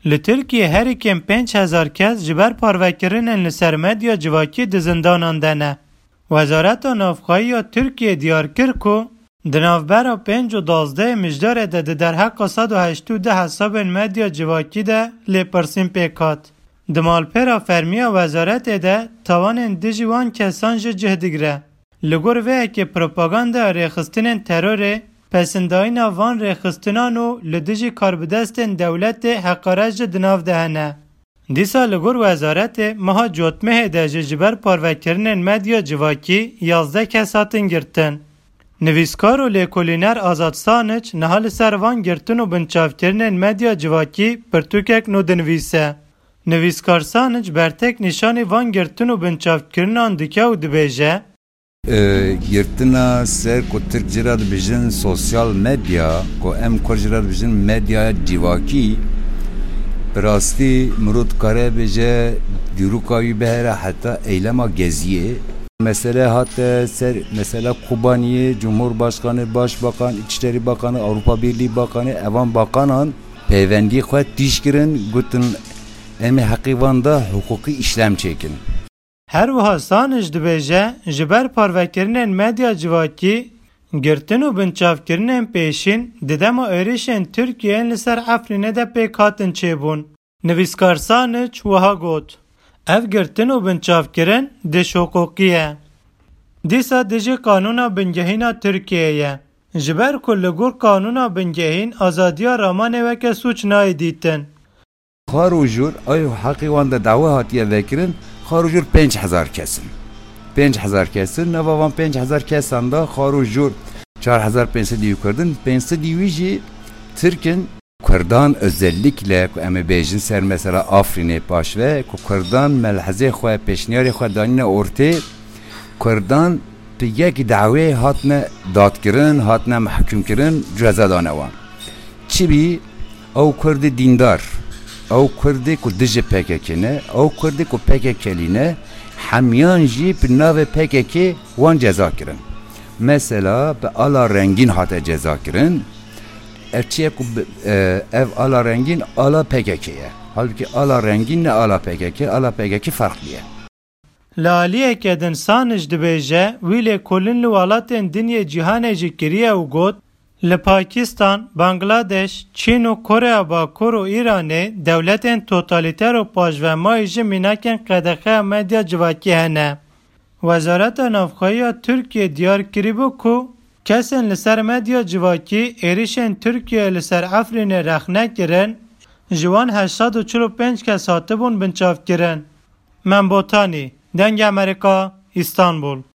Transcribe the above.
لترکیه هر کم 5000 کس جبر پاروکرینن لسر مدیا جواکی د زندانان دنه. وزارت نافخایی ترکیه دیار کرد که دنافبرا 5 و 12 مجدار ده در حق 182 حساب مدیا جواکی ده لپرسین پیکات. دمالپرا فرمیا وزارت ده تاوان دیجوان کسان جهدگره. لگور وی که پروپاگاندا ریخستن تروره پسنداین وان ریخستنانو لدیجی کاربدستن دولت حقارج دناف دهنه. دیسا لگور وزارت مها جوتمه ده جبر پاروکرنن مدیا جواکی 11 کساتن گرتن. نویسکار و لیکولینر آزاد سانچ نهال سروان گرتن و بنچافکرنن مدیا جواکی پرتوکک نو دنویسه. نویسکار سانچ برتک نشانی وان گرتن و بنچافکرنان دکه و دبیجه گرتنا سر کو ترک جراد بیژن سوسیال مدیا کو ام کور جراد بیژن مدیا جواکی براستی مرود کاره بیجه دیروکایی بهره حتی ایلما گزیه mesela hatta mesela Kubaniye Cumhurbaşkanı, Başbakan, İçişleri Bakanı, Avrupa Birliği Bakanı, Evan Bakanın peyvendi xwet dişkirin gutin emi hakivanda hukuki işlem çekin. Her wiha sanij dibêje ji ber parvekirinin medya civakî girtin û binçavkirinin pêşîn di dema êrişên Tirkiyeyên li ser Efrînê de pêk hatin çêbûn. Nivîskar Sanic wiha got. Ev girtin û binçavkirin dêşhokokî ye. Dîsa dijî kanûna bingehîna Tirkiyeyê. Ji ber ku li gor kanûna bingehîn azadiya ramanê weke suç nayê dîtin. Xar û jûr ay heqî wan de dawa hatiye vekirin xar û jûr 5000 kesin. 5000 kesin neva van 5000 kesan da xar û jûr 4500 yukarıdın 500 jî Türk'ün Kurdan özellikle emebejin ser mesela Afrinê paş ve Kurdan melheze xwe peşniyarê xwe danîne ortê Kurdan piyek dawê hatne dadkirin hatne mehkumkirin cezadane wan. Çibi ew Kurdê dîndar ew Kurdê ku dijî PKK'ne ew Kurdê ku PKK'lîne hemyan jî bi navê PKK wan ceza kirin. Mesela bi ala rengîn hate ceza kirin. Erçiye ku ev ala rengin ala PKK'ye. Halbuki ala rengin ne ala PKK, ala PKK farklıya. Laliye kedin sanij dibêje wî lê kolin li welatên dinyê cîhanê jî kiriye û got li Pakistan, Bangladeş, Çîn û Koreya Bakur û Îranê dewletên totalîter û pajvemayî ji mînakên qedexeya medya civakî hene. Wezareta Navxweyiya Tirkiye diyar kiribû ku kesên li ser medya civakî êrişên Tirkiye li ser Efrînê rexne kirin, ji wan 845 kes hatibûn binçavkirin. Membotanî, Deng Amerîka, İstanbul.